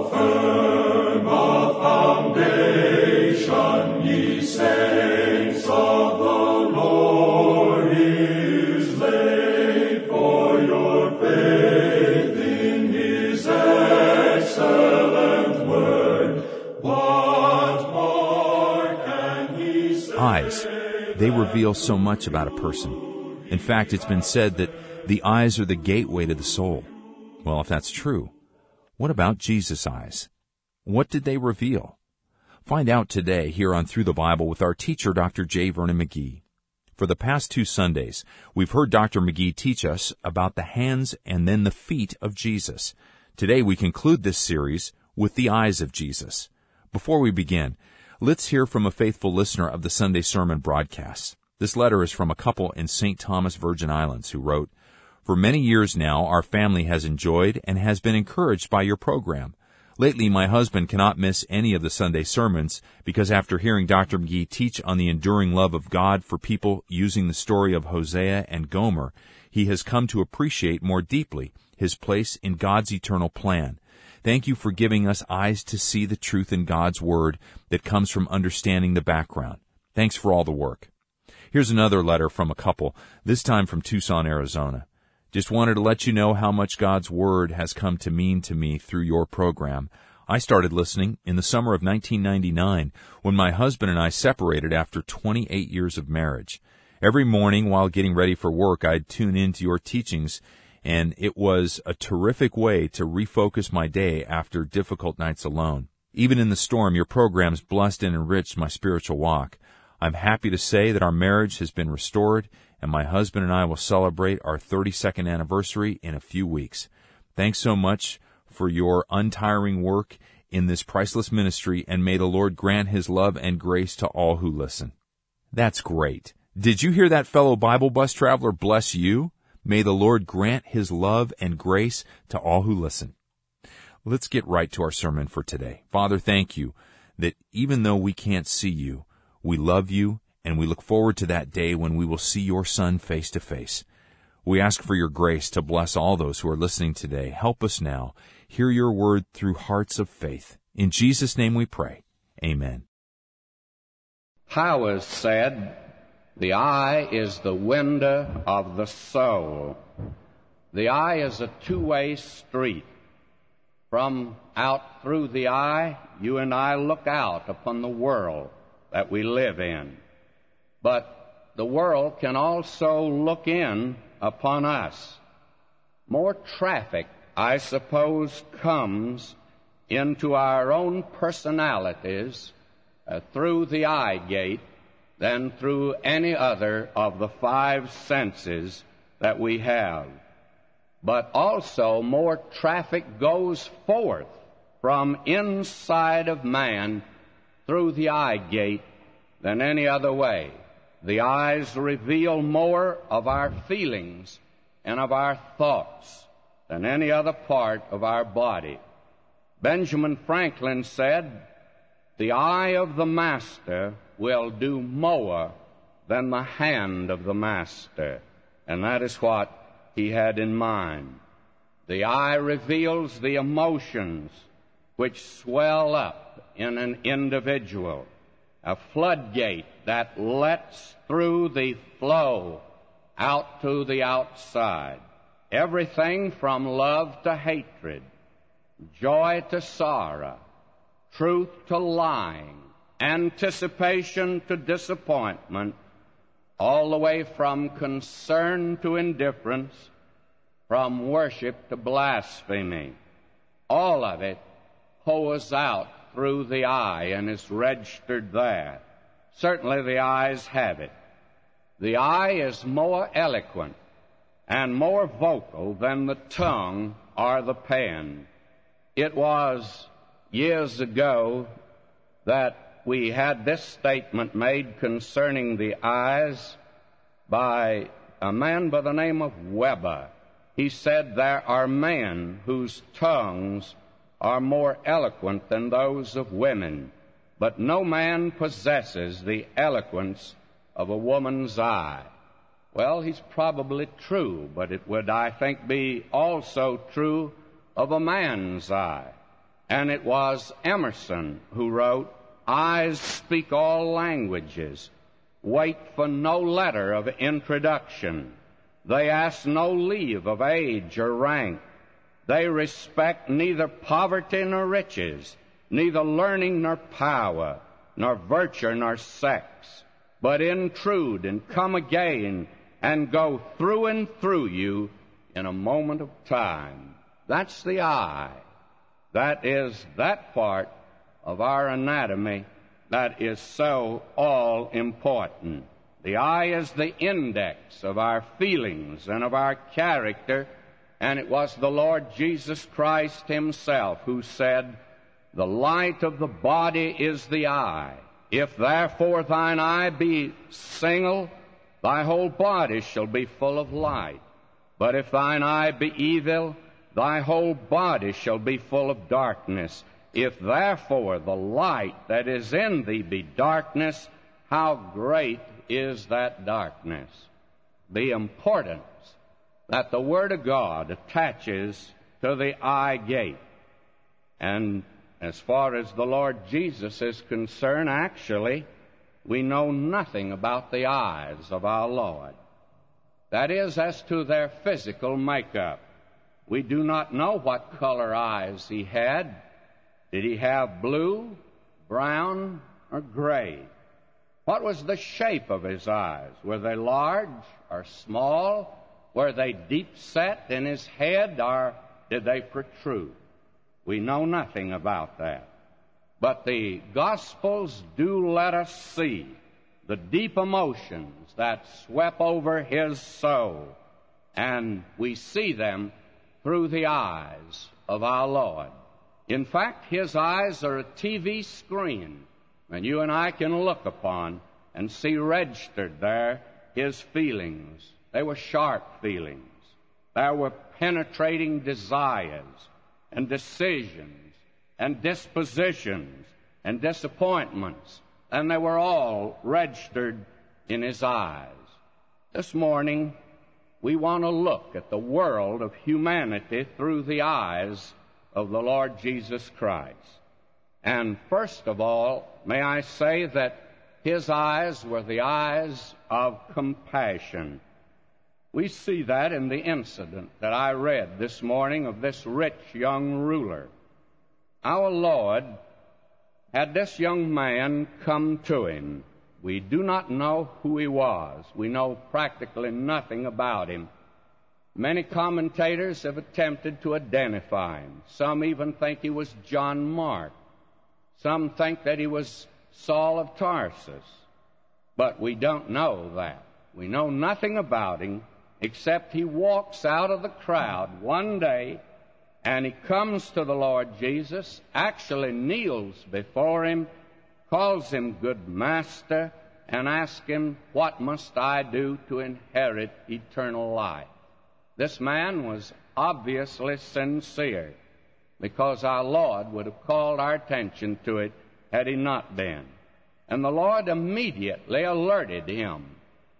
firm a foundation, ye saints of the Lord, is laid, for your faith in his excellent word. What more can he say? Eyes. They reveal so much about a person. In fact, it's been said that the eyes are the gateway to the soul. Well, if that's true, what about Jesus' eyes? What did they reveal? Find out today here on Through the Bible with our teacher, Dr. J. Vernon McGee. For the past 2 Sundays, we've heard Dr. McGee teach us about the hands and then the feet of Jesus. Today we conclude this series with the eyes of Jesus. Before we begin, let's hear from a faithful listener of the Sunday sermon broadcasts. This letter is from a couple in St. Thomas, Virgin Islands, who wrote, "For many years now, our family has enjoyed and has been encouraged by your program. Lately, my husband cannot miss any of the Sunday sermons because after hearing Dr. McGee teach on the enduring love of God for people using the story of Hosea and Gomer, he has come to appreciate more deeply his place in God's eternal plan. Thank you for giving us eyes to see the truth in God's Word that comes from understanding the background. Thanks for all the work." Here's another letter from a couple, this time from Tucson, Arizona. "Just wanted to let you know how much God's Word has come to mean to me through your program. I started listening in the summer of 1999 when my husband and I separated after 28 years of marriage. Every morning while getting ready for work, I'd tune into your teachings, and it was a terrific way to refocus my day after difficult nights alone. Even in the storm, your programs blessed and enriched my spiritual walk. I'm happy to say that our marriage has been restored, and my husband and I will celebrate our 32nd anniversary in a few weeks. Thanks so much for your untiring work in this priceless ministry, and may the Lord grant His love and grace to all who listen." That's great. Did you hear that, fellow Bible bus traveler? Bless you. May the Lord grant His love and grace to all who listen. Let's get right to our sermon for today. Father, thank you that even though we can't see you, we love you, and we look forward to that day when we will see your Son face to face. We ask for your grace to bless all those who are listening today. Help us now hear your word through hearts of faith. In Jesus' name we pray. Amen. Howard said, "The eye is the window of the soul." The eye is a two-way street. From out through the eye, you and I look out upon the world that we live in. But the world can also look in upon us. More traffic, I suppose, comes into our own personalities through the eye gate than through any other of the 5 senses that we have. But also more traffic goes forth from inside of man through the eye gate than any other way. The eyes reveal more of our feelings and of our thoughts than any other part of our body. Benjamin Franklin said, "The eye of the master will do more than the hand of the master." And that is what he had in mind. The eye reveals the emotions which swell up in an individual, a floodgate that lets through the flow out to the outside. Everything from love to hatred, joy to sorrow, truth to lying, anticipation to disappointment, all the way from concern to indifference, from worship to blasphemy. All of it pours out through the eye and is registered there. Certainly the eyes have it. The eye is more eloquent and more vocal than the tongue or the pen. It was years ago that we had this statement made concerning the eyes by a man by the name of Weber. He said, "There are men whose tongues are more eloquent than those of women, but no man possesses the eloquence of a woman's eye." Well, he's probably true, but it would, I think, be also true of a man's eye. And it was Emerson who wrote, "Eyes speak all languages, wait for no letter of introduction. They ask no leave of age or rank. They respect neither poverty nor riches, neither learning nor power, nor virtue nor sex, but intrude and come again and go through and through you in a moment of time." That's the eye. That is that part of our anatomy that is so all important. The eye is the index of our feelings and of our character, and it was the Lord Jesus Christ himself who said, "The light of the body is the eye. If therefore thine eye be single, thy whole body shall be full of light. But if thine eye be evil, thy whole body shall be full of darkness. If therefore the light that is in thee be darkness, how great is that darkness?" The importance that the Word of God attaches to the eye gate. And as far as the Lord Jesus is concerned, actually, we know nothing about the eyes of our Lord. That is, as to their physical makeup. We do not know what color eyes he had. Did he have blue, brown, or gray? What was the shape of his eyes? Were they large or small? Were they deep set in his head, or did they protrude? We know nothing about that. But the Gospels do let us see the deep emotions that swept over his soul, and we see them through the eyes of our Lord. In fact, his eyes are a TV screen, and you and I can look upon and see registered there his feelings. They were sharp feelings. There were penetrating desires and decisions and dispositions and disappointments, and they were all registered in his eyes. This morning, we want to look at the world of humanity through the eyes of the Lord Jesus Christ. And first of all, may I say that his eyes were the eyes of compassion. We see that in the incident that I read this morning of this rich young ruler. Our Lord had this young man come to him. We do not know who he was. We know practically nothing about him. Many commentators have attempted to identify him. Some even think he was John Mark. Some think that he was Saul of Tarsus. But we don't know that. We know nothing about him except he walks out of the crowd one day and he comes to the Lord Jesus, actually kneels before him, calls him good master, and asks him, "What must I do to inherit eternal life?" This man was obviously sincere, because our Lord would have called our attention to it had he not been. And the Lord immediately alerted him,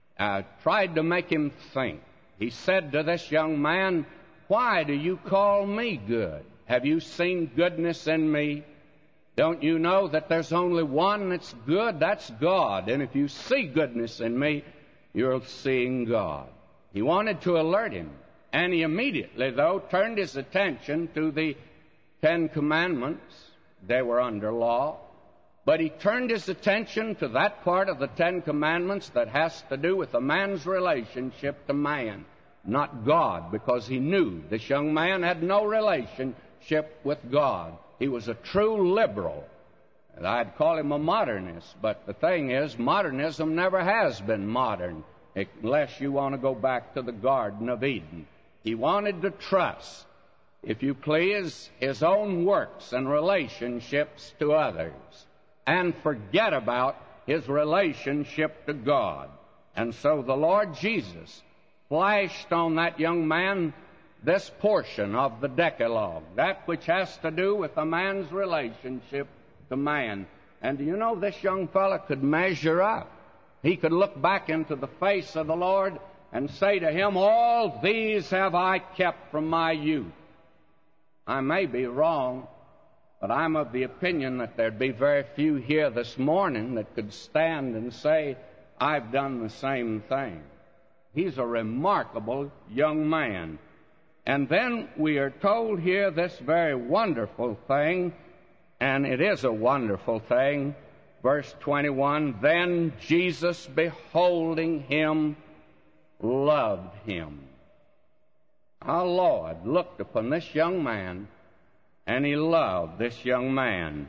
tried to make him think. He said to this young man, "Why do you call me good? Have you seen goodness in me? Don't you know that there's only one that's good? That's God. And if you see goodness in me, you're seeing God." He wanted to alert him. And he immediately, though, turned his attention to the 10 Commandments. They were under law. But he turned his attention to that part of the 10 Commandments that has to do with a man's relationship to man, not God, because he knew this young man had no relationship with God. He was a true liberal. And I'd call him a modernist, but the thing is, modernism never has been modern, unless you want to go back to the Garden of Eden. He wanted to trust, if you please, his own works and relationships to others, and forget about his relationship to God. And so the Lord Jesus flashed on that young man this portion of the Decalogue, that which has to do with a man's relationship to man. And do you know, this young fellow could measure up. He could look back into the face of the Lord and say to him, "All these have I kept from my youth." I may be wrong, But I'm of the opinion that there'd be very few here this morning that could stand and say, I've done the same thing. He's a remarkable young man. And then we are told here this very wonderful thing, and it is a wonderful thing. Verse 21, then Jesus, beholding him, loved him. Our Lord looked upon this young man, and he loved this young man.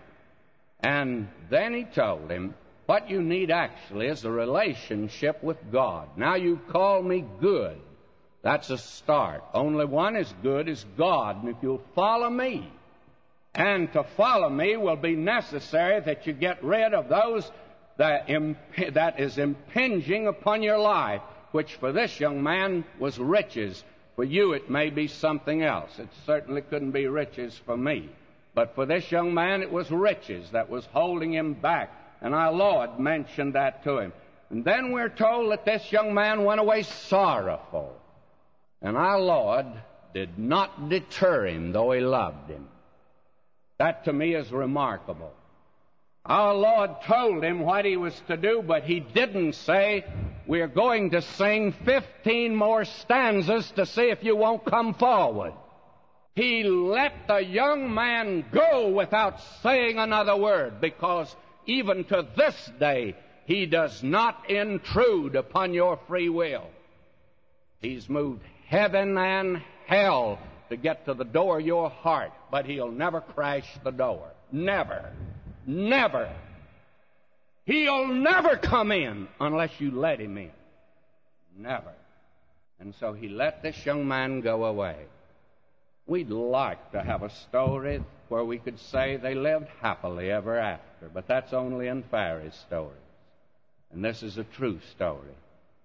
And then he told him, what you need actually is a relationship with God. Now you call me good. That's a start. Only one is good is God. And if you'll follow me, and to follow me will be necessary that you get rid of those that is impinging upon your life, which for this young man was riches. For you it may be something else. It certainly couldn't be riches for me. But for this young man it was riches that was holding him back. And our Lord mentioned that to him. And then we're told that this young man went away sorrowful. And our Lord did not deter him, though he loved him. That to me is remarkable. Our Lord told him what he was to do, but he didn't say, we're going to sing 15 more stanzas to see if you won't come forward. He let the young man go without saying another word, because even to this day, he does not intrude upon your free will. He's moved heaven and hell to get to the door of your heart, but he'll never crash the door. Never. Never. He'll never come in unless you let him in. Never. And so he let this young man go away. We'd like to have a story where we could say they lived happily ever after, but that's only in fairy stories. And this is a true story.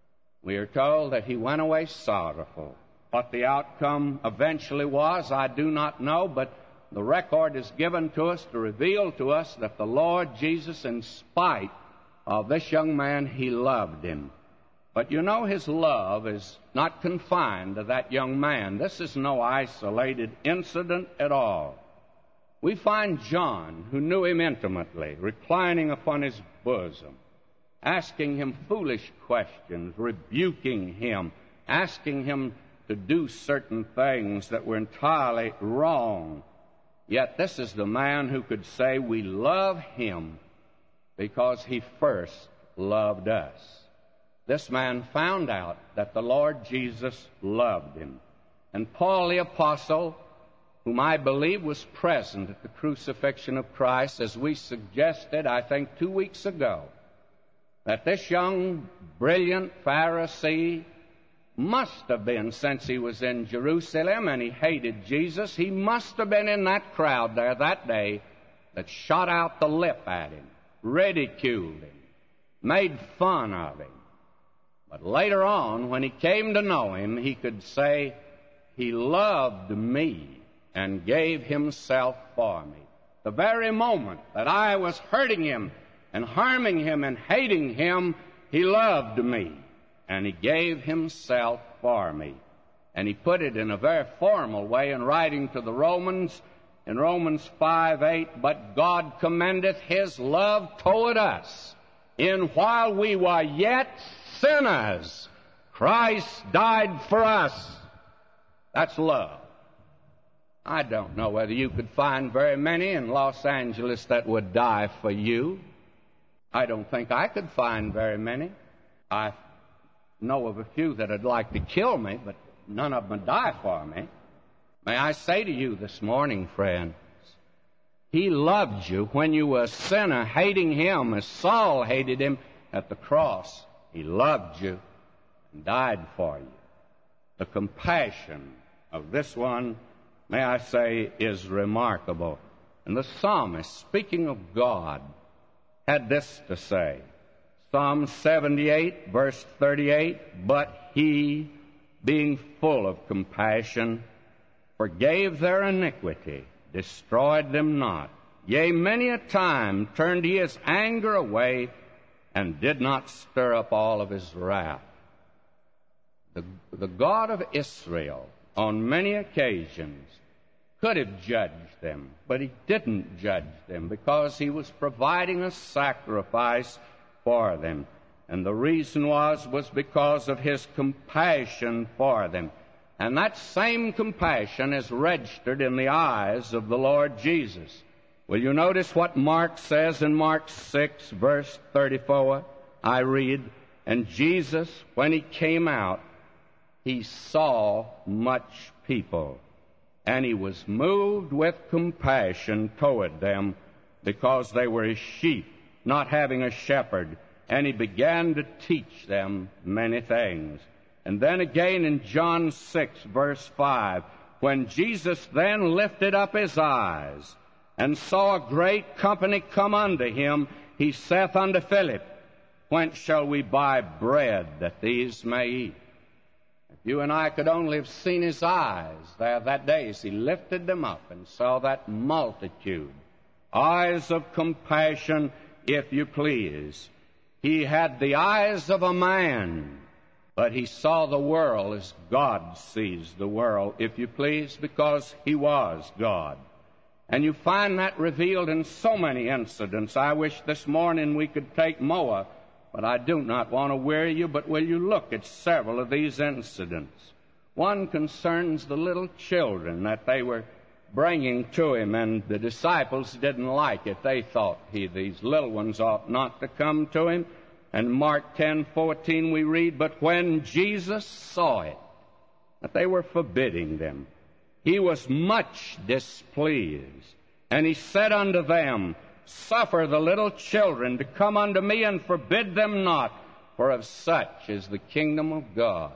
We are told that he went away sorrowful. What the outcome eventually was, I do not know, but the record is given to us to reveal to us that the Lord Jesus, in spite of this young man, he loved him. But you know, his love is not confined to that young man. This is no isolated incident at all. We find John, who knew him intimately, reclining upon his bosom, asking him foolish questions, rebuking him, asking him to do certain things that were entirely wrong. Yet this is the man who could say, we love him because he first loved us. This man found out that the Lord Jesus loved him. And Paul the Apostle, whom I believe was present at the crucifixion of Christ, as we suggested, I think 2 weeks ago, that this young, brilliant Pharisee must have been, since he was in Jerusalem and he hated Jesus, he must have been in that crowd there that day that shot out the lip at him, ridiculed him, made fun of him. But later on, when he came to know him, he could say, he loved me and gave himself for me. The very moment that I was hurting him and harming him and hating him, he loved me and he gave himself for me. And he put it in a very formal way in writing to the Romans, in Romans 5:8, but God commendeth his love toward us, in while we were yet sinners, Christ died for us. That's love. I don't know whether you could find very many in Los Angeles that would die for you. I don't think I could find very many. I know of a few that would like to kill me, but none of them would die for me. May I say to you this morning, friends, he loved you when you were a sinner, hating him as Saul hated him at the cross. He loved you and died for you. The compassion of this one, may I say, is remarkable. And the psalmist, speaking of God, had this to say. Psalm 78, verse 38, but he, being full of compassion, forgave their iniquity, destroyed them not. Yea, many a time turned he his anger away, and did not stir up all of his wrath. The God of Israel, on many occasions, could have judged them, but he didn't judge them because he was providing a sacrifice for them. And the reason was because of his compassion for them. And that same compassion is registered in the eyes of the Lord Jesus. Will you notice what Mark says in Mark 6, verse 34? I read, "And Jesus, when he came out, he saw much people, and he was moved with compassion toward them, because they were his sheep, not having a shepherd. And he began to teach them many things." And then again in John 6, verse 5, "When Jesus then lifted up his eyes, and saw a great company come unto him, he saith unto Philip, Whence shall we buy bread that these may eat?" If you and I could only have seen his eyes there that day as he lifted them up and saw that multitude. Eyes of compassion, if you please. He had the eyes of a man, but he saw the world as God sees the world, if you please, because he was God. And you find that revealed in so many incidents. I wish this morning we could take more, but I do not want to weary you, but will you look at several of these incidents? One concerns the little children that they were bringing to him, and the disciples didn't like it. They thought these little ones ought not to come to him. And Mark 10:14 we read, "But when Jesus saw it, that they were forbidding them, he was much displeased. And he said unto them, Suffer the little children to come unto me, and forbid them not, for of such is the kingdom of God."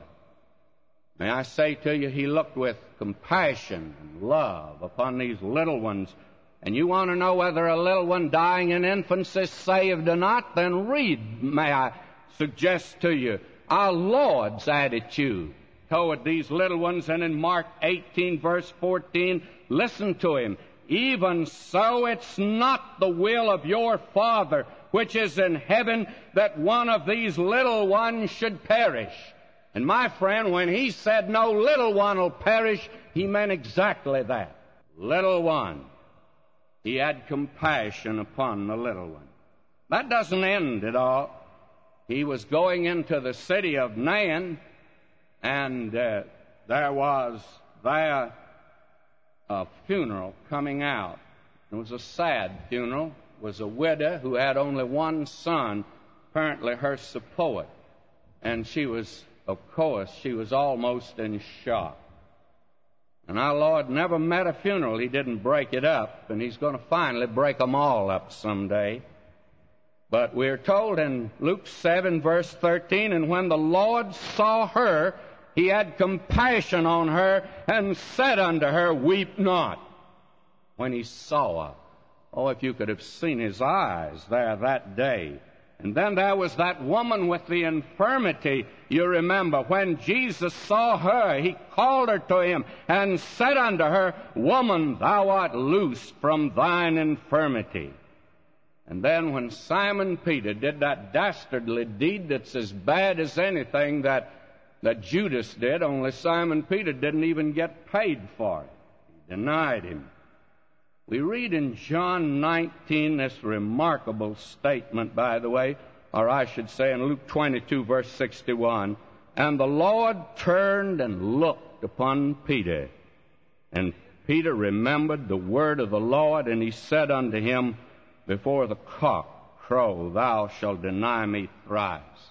May I say to you, he looked with compassion and love upon these little ones. And you want to know whether a little one dying in infancy is saved or not? Then read, may I suggest to you, our Lord's attitude toward these little ones. And in Mark 18, verse 14, listen to him. "Even so, it's not the will of your Father which is in heaven that one of these little ones should perish." And my friend, when he said no little one will perish, he meant exactly that. Little one. He had compassion upon the little one. That doesn't end it all. He was going into the city of Nain, and there was there a funeral coming out. It was a sad funeral. It was a widow who had only one son, apparently her support. And she was, of course, almost in shock. And our Lord never met a funeral he didn't break it up, and he's going to finally break them all up someday. But we're told in Luke 7, verse 13, "And when the Lord saw her, he had compassion on her, and said unto her, Weep not." When he saw her. Oh, if you could have seen his eyes there that day. And then there was that woman with the infirmity, you remember. When Jesus saw her, he called her to him and said unto her, "Woman, thou art loosed from thine infirmity." And then when Simon Peter did that dastardly deed that's as bad as anything that Judas did, only Simon Peter didn't even get paid for it. He denied him. We read in John 19 this remarkable statement, by the way, or I should say in Luke 22, verse 61, "And the Lord turned and looked upon Peter. And Peter remembered the word of the Lord, and he said unto him, Before the cock crow, thou shalt deny me thrice."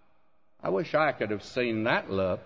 I wish I could have seen that look.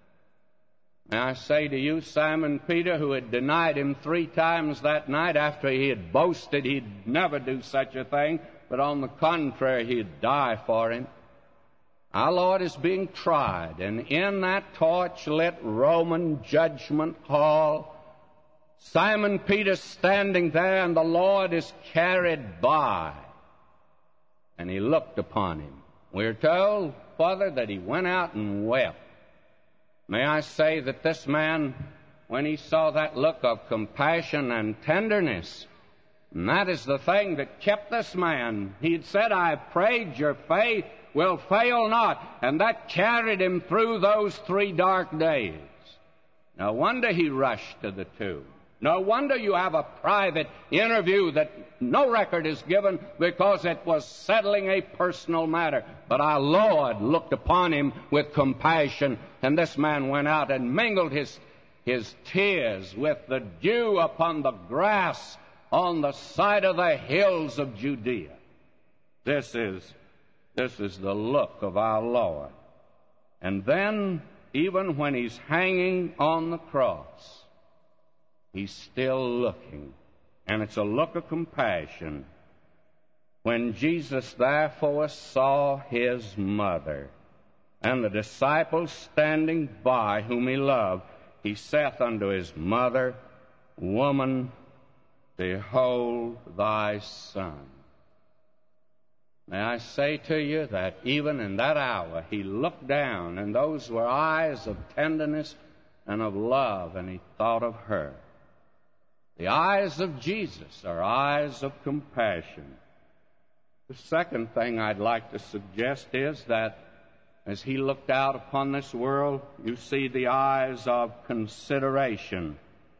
May I say to you, Simon Peter, who had denied him 3 times that night after he had boasted he'd never do such a thing, but on the contrary, he'd die for him. Our Lord is being tried, and in that torch-lit Roman judgment hall, Simon Peter standing there, and the Lord is carried by. And he looked upon him. We're told, Father, that he went out and wept. May I say that this man, when he saw that look of compassion and tenderness, and that is the thing that kept this man. He had said, "I prayed, your faith will fail not." And that carried him through those 3 dark days. No wonder he rushed to the tomb. No wonder you have a private interview that no record is given, because it was settling a personal matter. But our Lord looked upon him with compassion, and this man went out and mingled his tears with the dew upon the grass on the side of the hills of Judea. This is the look of our Lord. And then, even when he's hanging on the cross, he's still looking. And it's a look of compassion. When Jesus therefore saw his mother and the disciples standing by whom he loved, he saith unto his mother, Woman, behold thy son. May I say to you that even in that hour he looked down, and those were eyes of tenderness and of love, and he thought of her. The eyes of Jesus are eyes of compassion. The second thing I'd like to suggest is that as he looked out upon this world, you see the eyes of consideration.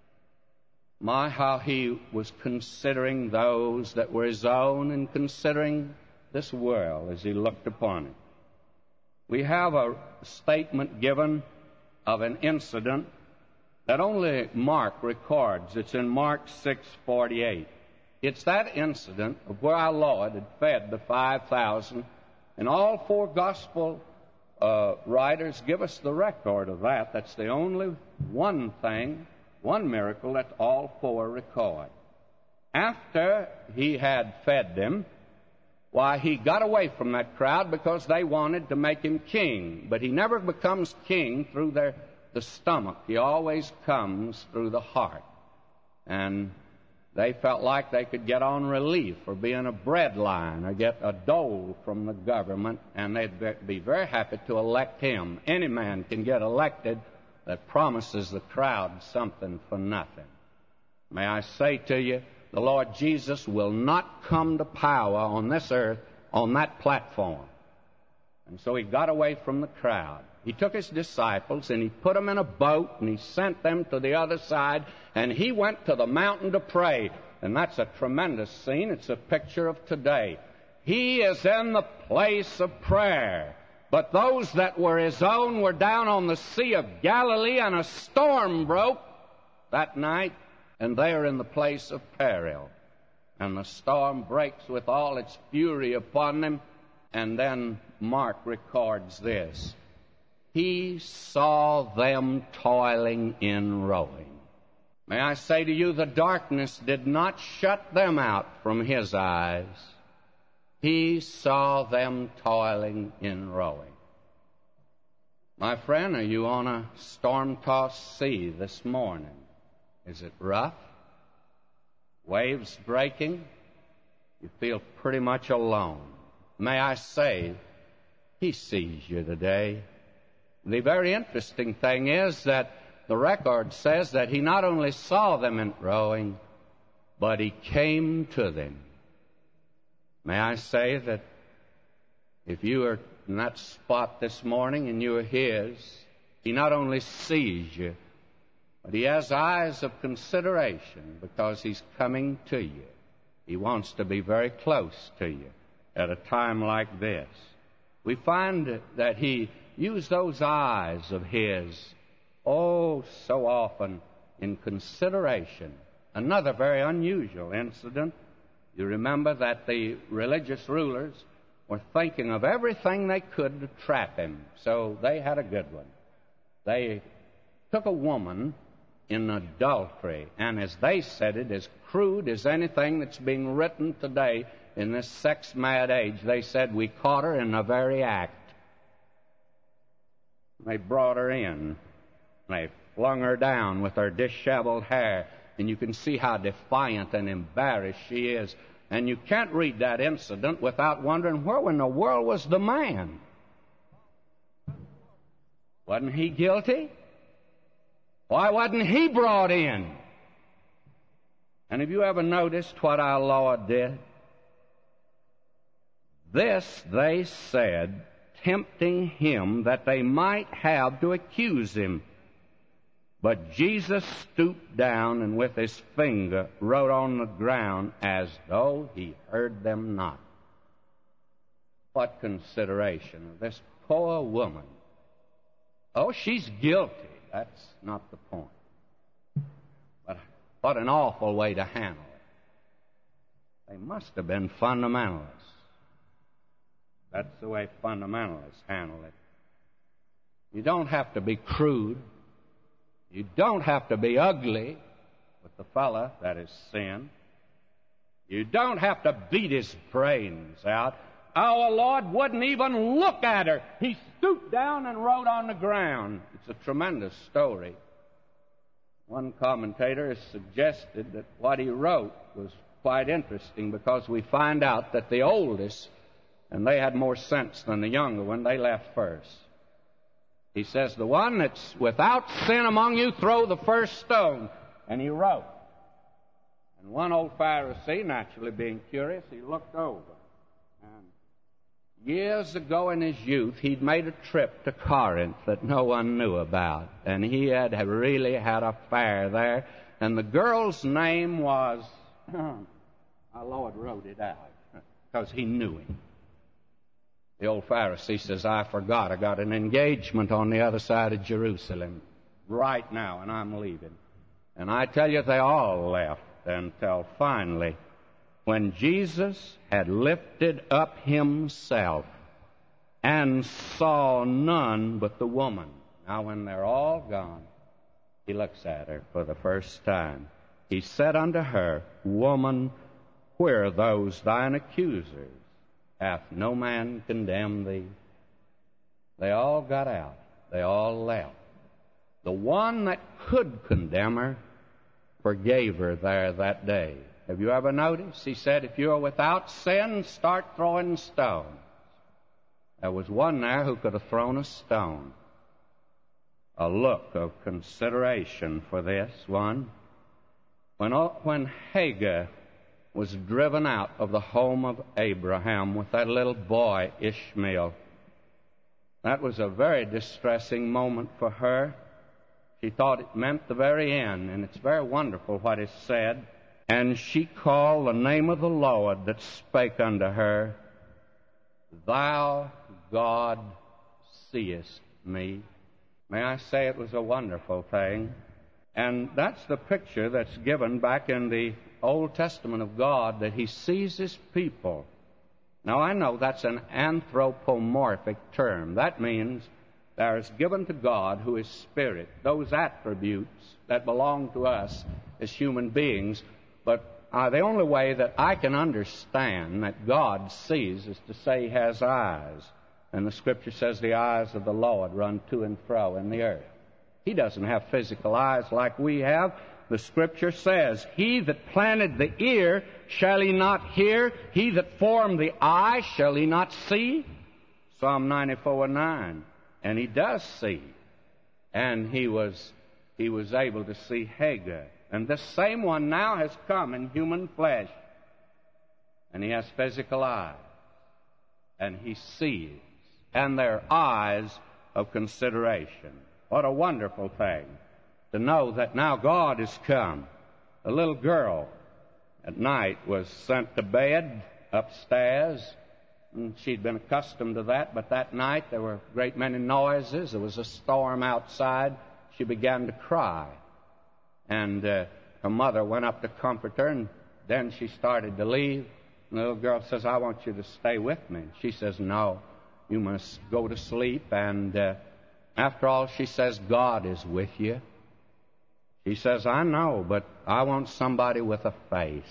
My, how he was considering those that were his own, and considering this world as he looked upon it. We have a statement given of an incident that only Mark records. It's in Mark 6:48. It's that incident of where our Lord had fed the 5,000, and all four gospel writers give us the record of that. That's the only one miracle that all four record. After he had fed them, why, he got away from that crowd because they wanted to make him king. But he never becomes king through the stomach. He always comes through the heart. And they felt like they could get on relief for being a bread line or get a dole from the government, and they'd be very happy to elect him. Any man can get elected that promises the crowd something for nothing. May I say to you, the Lord Jesus will not come to power on this earth on that platform. And so he got away from the crowd. He took his disciples and he put them in a boat and he sent them to the other side, and he went to the mountain to pray. And that's a tremendous scene. It's a picture of today. He is in the place of prayer. But those that were his own were down on the Sea of Galilee, and a storm broke that night, and they are in the place of peril. And the storm breaks with all its fury upon them. And then Mark records this. He saw them toiling in rowing. May I say to you, the darkness did not shut them out from his eyes. He saw them toiling in rowing. My friend, are you on a storm-tossed sea this morning? Is it rough? Waves breaking? You feel pretty much alone. May I say, he sees you today. The very interesting thing is that the record says that he not only saw them in rowing, but he came to them. May I say that if you are in that spot this morning and you are his, he not only sees you, but he has eyes of consideration, because he's coming to you. He wants to be very close to you at a time like this. We find that he used those eyes of his, oh, so often in consideration. Another very unusual incident. You remember that the religious rulers were thinking of everything they could to trap him, so they had a good one. They took a woman in adultery, and as they said it, as crude as anything that's being written today in this sex-mad age, they said, we caught her in the very act. They brought her in. They flung her down with her disheveled hair, and you can see how defiant and embarrassed she is. And you can't read that incident without wondering, where in the world was the man? Wasn't he guilty? Why wasn't he brought in? And have you ever noticed what our Lord did? This they said, tempting him that they might have to accuse him. But Jesus stooped down and with his finger wrote on the ground as though he heard them not. What consideration of this poor woman. Oh, she's guilty. That's not the point. But what an awful way to handle it. They must have been fundamentalists. That's the way fundamentalists handle it. You don't have to be crude. You don't have to be ugly with the fella that is sin. You don't have to beat his brains out. Our Lord wouldn't even look at her. He stooped down and wrote on the ground. It's a tremendous story. One commentator has suggested that what he wrote was quite interesting because we find out that the oldest, and they had more sense than the younger one, they left first. He says, the one that's without sin among you, throw the first stone. And he wrote. And one old Pharisee, naturally being curious, he looked over. And years ago in his youth, he'd made a trip to Corinth that no one knew about. And he had really had a fair there. And the girl's name was, our Lord wrote it out, because he knew him. The old Pharisee says, I forgot. I got an engagement on the other side of Jerusalem right now, and I'm leaving. And I tell you, they all left until finally, when Jesus had lifted up himself and saw none but the woman. Now, when they're all gone, he looks at her for the first time. He said unto her, Woman, where are those thine accusers? Hath no man condemned thee? They all got out. They all left. The one that could condemn her forgave her there that day. Have you ever noticed? He said, if you are without sin, start throwing stones. There was one there who could have thrown a stone. A look of consideration for this one. When Hagar was driven out of the home of Abraham with that little boy, Ishmael. That was a very distressing moment for her. She thought it meant the very end, and it's very wonderful what is said. And she called the name of the Lord that spake unto her, Thou, God, seest me. May I say it was a wonderful thing? And that's the picture that's given back in the Old Testament of God, that he sees his people. Now, I know that's an anthropomorphic term. That means there is given to God, who is spirit, those attributes that belong to us as human beings. But the only way that I can understand that God sees is to say he has eyes. And the Scripture says the eyes of the Lord run to and fro in the earth. He doesn't have physical eyes like we have. The Scripture says, He that planted the ear, shall he not hear? He that formed the eye, shall he not see? Psalm 94:9. And he does see. And he was able to see Hagar. And this same one now has come in human flesh. And he has physical eyes. And he sees. And they're eyes of consideration. What a wonderful thing to know that now God has come. A little girl at night was sent to bed upstairs, and she'd been accustomed to that, but that night there were a great many noises. There was a storm outside. She began to cry. And her mother went up to comfort her, and then she started to leave. And the little girl says, I want you to stay with me. She says, no, you must go to sleep. And after all, she says, God is with you. She says, I know, but I want somebody with a face.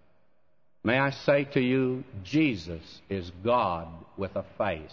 May I say to you, Jesus is God with a face.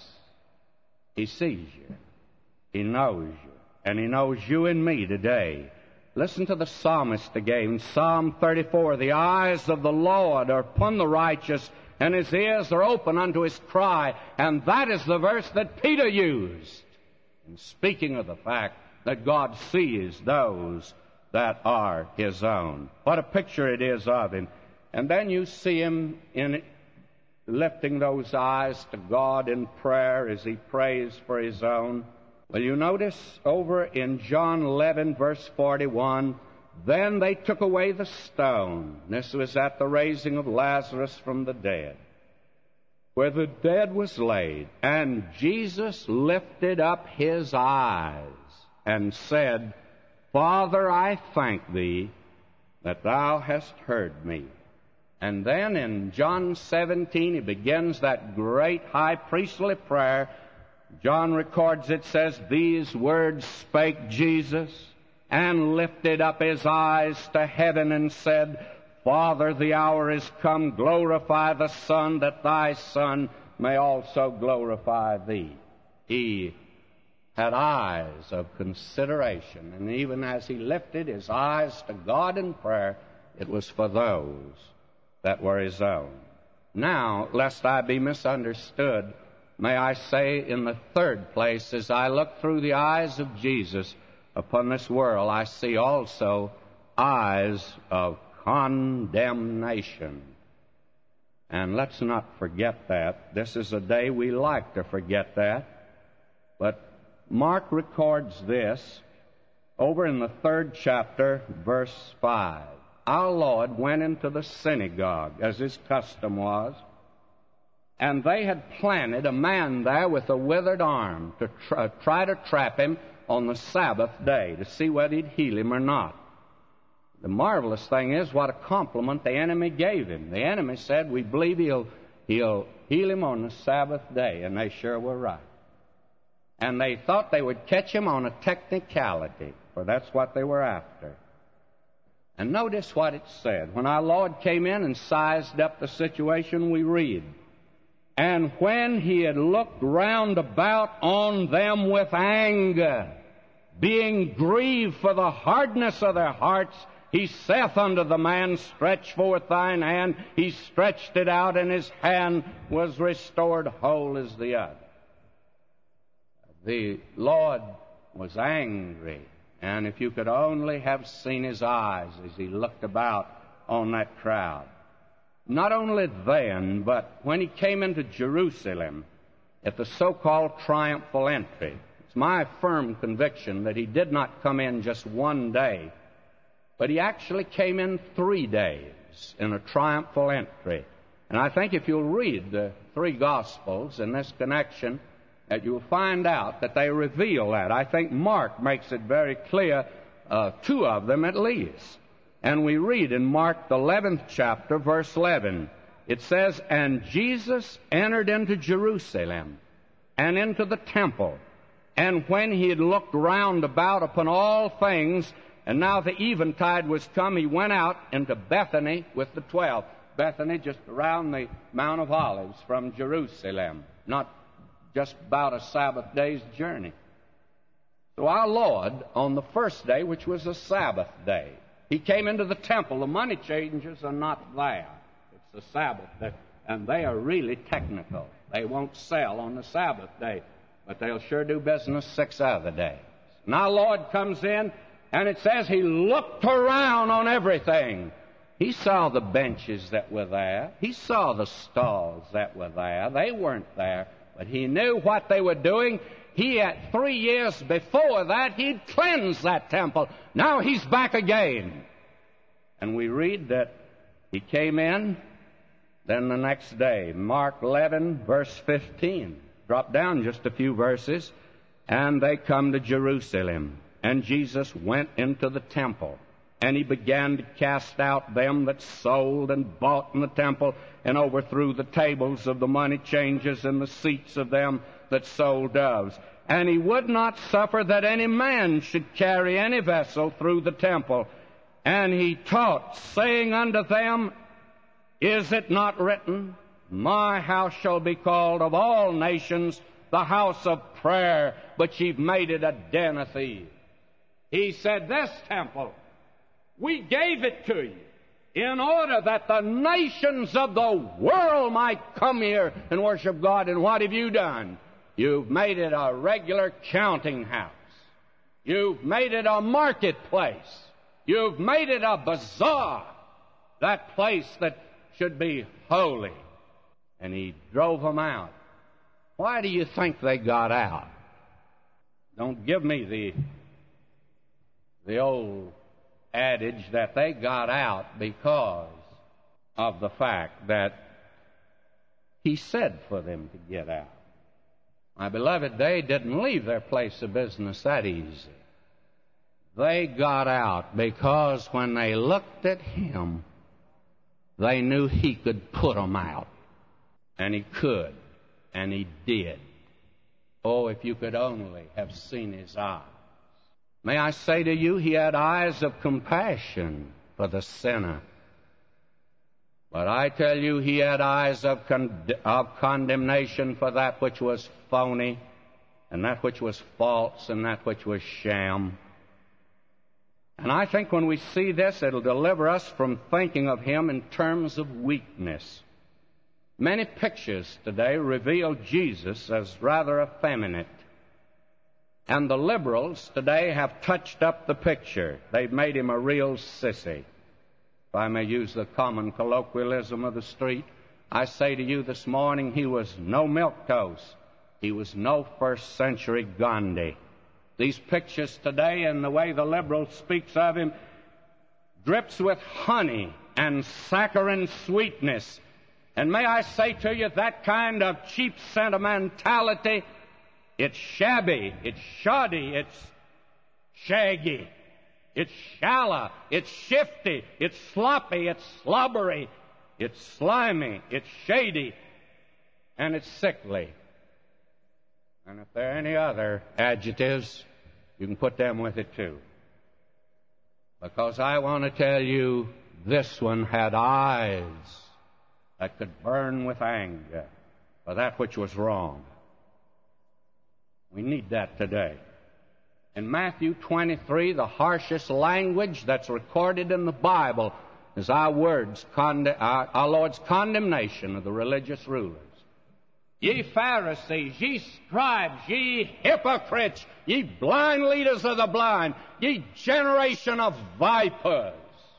He sees you. He knows you. And he knows you and me today. Listen to the psalmist again. Psalm 34, the eyes of the Lord are upon the righteous, and his ears are open unto his cry. And that is the verse that Peter used in speaking of the fact that God sees those that are his own. What a picture it is of him. And then you see him in lifting those eyes to God in prayer as he prays for his own. Well, you notice over in John 11, verse 41, then they took away the stone. This was at the raising of Lazarus from the dead, where the dead was laid. And Jesus lifted up his eyes and said, Father, I thank thee that thou hast heard me. And then in John 17, he begins that great high priestly prayer. John records, it says, These words spake Jesus, and lifted up his eyes to heaven, and said, Father, the hour is come, glorify the Son, that thy Son may also glorify thee. He had eyes of consideration, and even as he lifted his eyes to God in prayer, it was for those that were his own. Now, lest I be misunderstood, may I say in the third place, as I look through the eyes of Jesus upon this world, I see also eyes of condemnation. And let's not forget that. This is a day we like to forget that. But Mark records this over in the 3rd chapter, verse 5. Our Lord went into the synagogue, as his custom was, and they had planted a man there with a withered arm to try to trap him on the Sabbath day to see whether he'd heal him or not. The marvelous thing is what a compliment the enemy gave him. The enemy said, we believe he'll heal him on the Sabbath day, and they sure were right. And they thought they would catch him on a technicality, for that's what they were after. And notice what it said. When our Lord came in and sized up the situation, we read, And when he had looked round about on them with anger, being grieved for the hardness of their hearts, he saith unto the man, Stretch forth thine hand. He stretched it out, and his hand was restored whole as the other. The Lord was angry, and if you could only have seen his eyes as he looked about on that crowd. Not only then, but when he came into Jerusalem at the so-called triumphal entry. It's my firm conviction that he did not come in just one day, but he actually came in 3 days in a triumphal entry. And I think if you'll read the 3 Gospels in this connection, that you'll find out that they reveal that. I think Mark makes it very clear, 2 of them at least. And we read in Mark, the 11th chapter, verse 11, it says, And Jesus entered into Jerusalem and into the temple. And when he had looked round about upon all things, and now the eventide was come, he went out into Bethany with the 12. Bethany just around the Mount of Olives from Jerusalem, not just about a Sabbath day's journey. So our Lord, on the first day, which was a Sabbath day, he came into the temple. The money changers are not there. It's the Sabbath day, and they are really technical. They won't sell on the Sabbath day, but they'll sure do business 6 other days. And our Lord comes in, and it says he looked around on everything. He saw the benches that were there. He saw the stalls that were there. They weren't there, but he knew what they were doing. He, at 3 years before that, he'd cleansed that temple. Now he's back again. And we read that he came in, then the next day, Mark 11, verse 15. Drop down just a few verses. And they come to Jerusalem. And Jesus went into the temple. And he began to cast out them that sold and bought in the temple, and overthrew the tables of the money changers and the seats of them that sold doves. And he would not suffer that any man should carry any vessel through the temple. And he taught, saying unto them, Is it not written, My house shall be called of all nations the house of prayer, but you've made it a den of thieves. He said, This temple, we gave it to you in order that the nations of the world might come here and worship God. And what have you done? You've made it a regular counting house. You've made it a marketplace. You've made it a bazaar, that place that should be holy. And he drove them out. Why do you think they got out? Don't give me the old adage that they got out because of the fact that he said for them to get out. My beloved, they didn't leave their place of business that easy. They got out because when they looked at him, they knew he could put them out. And he could. And he did. Oh, if you could only have seen his eyes. May I say to you, he had eyes of compassion for the sinner. But I tell you, he had eyes of condemnation for that which was phony, and that which was false, and that which was sham. And I think when we see this, it'll deliver us from thinking of him in terms of weakness. Many pictures today reveal Jesus as rather effeminate. And the liberals today have touched up the picture. They've made him a real sissy. If I may use the common colloquialism of the street, I say to you this morning, he was no milquetoast. He was no first century Gandhi. These pictures today and the way the liberal speaks of him drips with honey and saccharine sweetness. And may I say to you, that kind of cheap sentimentality, it's shabby, it's shoddy, it's shaggy, it's shallow, it's shifty, it's sloppy, it's slobbery, it's slimy, it's shady, and it's sickly. And if there are any other adjectives, you can put them with it too. Because I want to tell you, this one had eyes that could burn with anger for that which was wrong. We need that today. In Matthew 23, the harshest language that's recorded in the Bible is our Lord's condemnation of the religious rulers. Ye Pharisees, ye scribes, ye hypocrites, ye blind leaders of the blind, ye generation of vipers.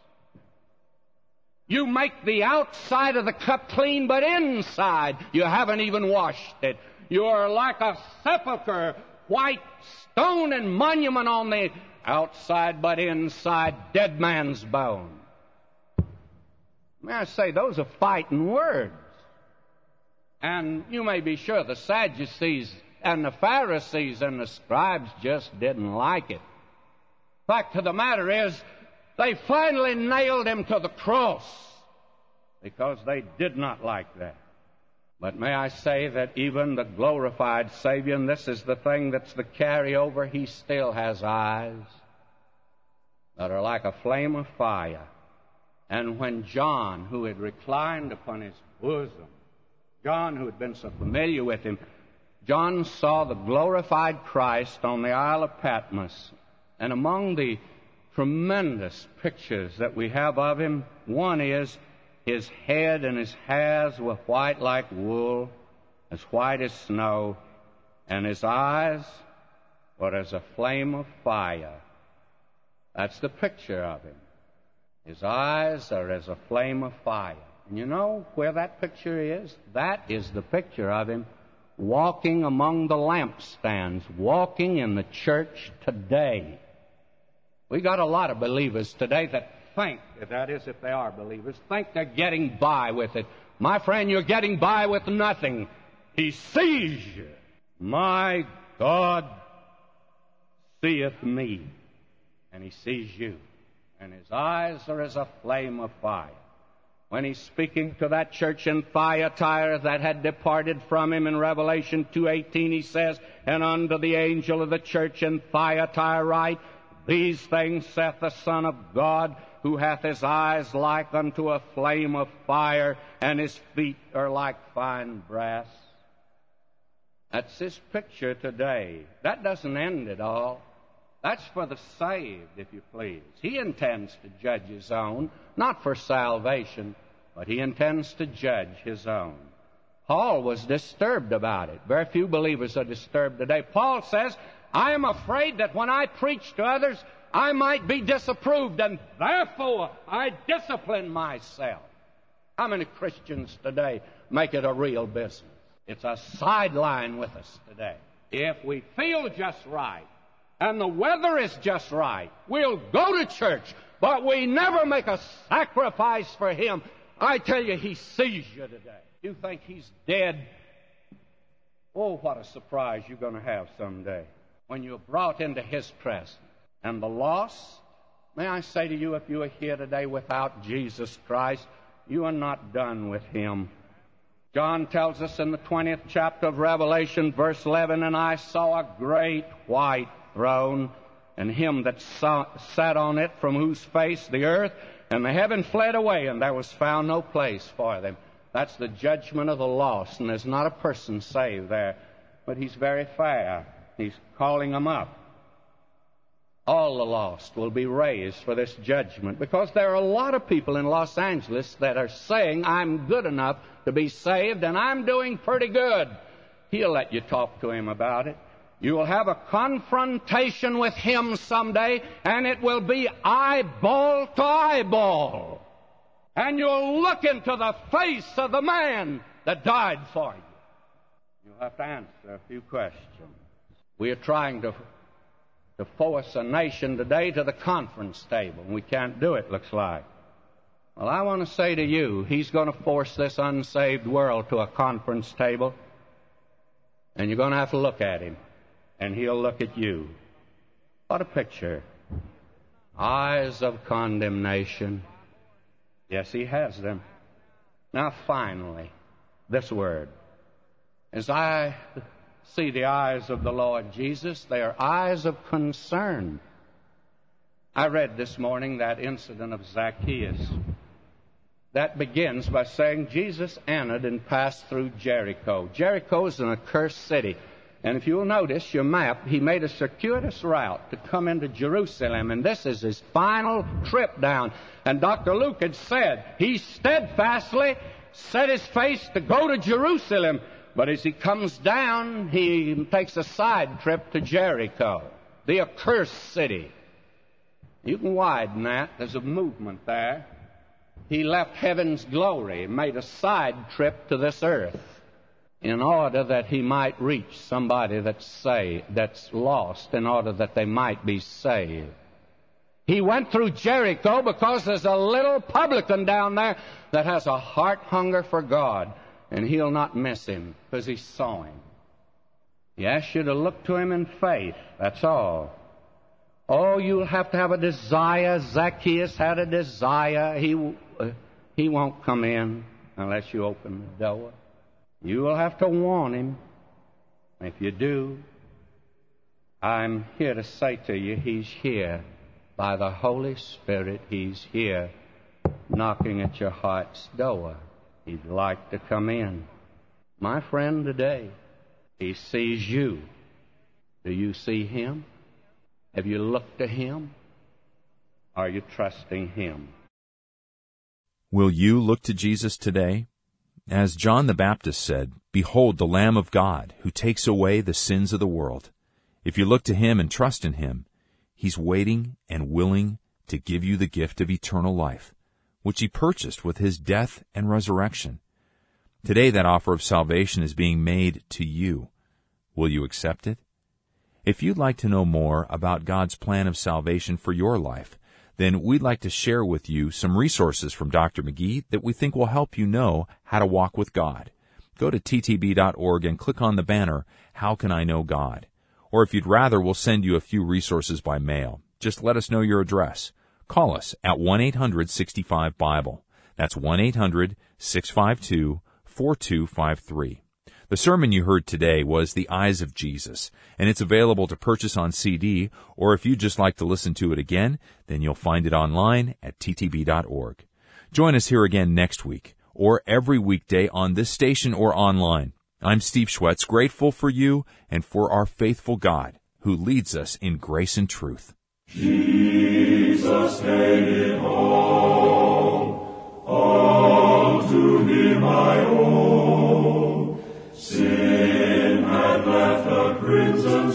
You make the outside of the cup clean, but inside you haven't even washed it. You are like a sepulchre, white stone and monument on the outside, but inside dead man's bone. May I say, those are fighting words. And you may be sure the Sadducees and the Pharisees and the scribes just didn't like it. Fact of the matter is, they finally nailed him to the cross because they did not like that. But may I say that even the glorified Savior, and this is the thing that's the carryover, he still has eyes that are like a flame of fire. And when John, who had reclined upon his bosom, John, who had been so familiar with him, John saw the glorified Christ on the Isle of Patmos. And among the tremendous pictures that we have of him, one is his head and his hairs were white like wool, as white as snow, and his eyes were as a flame of fire. That's the picture of him. His eyes are as a flame of fire. And you know where that picture is? That is the picture of him walking among the lampstands, walking in the church today. We got a lot of believers today that think, that is if they are believers, think they're getting by with it. My friend, you're getting by with nothing. He sees you. My God seeth me, and he sees you. And his eyes are as a flame of fire. When he's speaking to that church in Thyatira that had departed from him in Revelation 2:18, he says, And unto the angel of the church in Thyatira write, These things saith the Son of God, who hath his eyes like unto a flame of fire, and his feet are like fine brass. That's his picture today. That doesn't end it all. That's for the saved, if you please. He intends to judge his own, not for salvation, but he intends to judge his own. Paul was disturbed about it. Very few believers are disturbed today. Paul says, I am afraid that when I preach to others, I might be disapproved, and therefore I discipline myself. How many Christians today make it a real business? It's a sideline with us today. If we feel just right, and the weather is just right, we'll go to church, but we never make a sacrifice for Him. I tell you, He sees you today. You think He's dead? Oh, what a surprise you're going to have someday when you're brought into His presence. And the lost, may I say to you, if you are here today without Jesus Christ, you are not done with Him. John tells us in the 20th chapter of Revelation, verse 11, and I saw a great white throne, and Him that sat on it, from whose face the earth and the heaven fled away, and there was found no place for them. That's the judgment of the lost, and there's not a person saved there. But He's very fair. He's calling them up. All the lost will be raised for this judgment, because there are a lot of people in Los Angeles that are saying, I'm good enough to be saved, and I'm doing pretty good. He'll let you talk to Him about it. You will have a confrontation with Him someday, and it will be eyeball to eyeball. And you'll look into the face of the man that died for you. You'll have to answer a few questions. We are trying to force a nation today to the conference table, and we can't do it, looks like. Well, I want to say to you, He's going to force this unsaved world to a conference table, and you're going to have to look at Him, and He'll look at you. What a picture. Eyes of condemnation. Yes, He has them. Now, finally, this word. As I see the eyes of the Lord Jesus, they are eyes of concern. I read this morning that incident of Zacchaeus. That begins by saying Jesus entered and passed through Jericho. Jericho is an accursed city. And if you'll notice your map, He made a circuitous route to come into Jerusalem, and this is His final trip down. And Dr. Luke had said He steadfastly set His face to go to Jerusalem, but as He comes down, He takes a side trip to Jericho, the accursed city. You can widen that. There's a movement there. He left heaven's glory, made a side trip to this earth, in order that He might reach somebody that's lost, in order that they might be saved. He went through Jericho because there's a little publican down there that has a heart hunger for God, and He'll not miss him because He saw him. He asks you to look to Him in faith, that's all. Oh, you'll have to have a desire. Zacchaeus had a desire. He won't come in unless you open the door. You will have to warn him. If you do, I'm here to say to you, He's here. By the Holy Spirit, He's here, knocking at your heart's door. He'd like to come in. My friend, today, He sees you. Do you see Him? Have you looked to Him? Are you trusting Him? Will you look to Jesus today? As John the Baptist said, "Behold the Lamb of God, who takes away the sins of the world." If you look to Him and trust in Him, He's waiting and willing to give you the gift of eternal life, which He purchased with His death and resurrection. Today that offer of salvation is being made to you. Will you accept it? If you'd like to know more about God's plan of salvation for your life, then we'd like to share with you some resources from Dr. McGee that we think will help you know how to walk with God. Go to ttb.org and click on the banner, How Can I Know God? Or if you'd rather, we'll send you a few resources by mail. Just let us know your address. Call us at 1-800-65-BIBLE. That's 1-800-652-4253. The sermon you heard today was The Eyes of Jesus, and it's available to purchase on CD, or if you'd just like to listen to it again, then you'll find it online at ttb.org. Join us here again next week, or every weekday on this station or online. I'm Steve Schwetz, grateful for you and for our faithful God, who leads us in grace and truth. Jesus made it home, all to Him I owe. Sin had left a crimson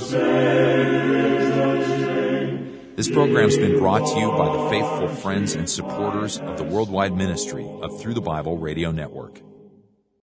stain. This program's been brought to you by the faithful friends and supporters of the worldwide ministry of Through the Bible Radio Network.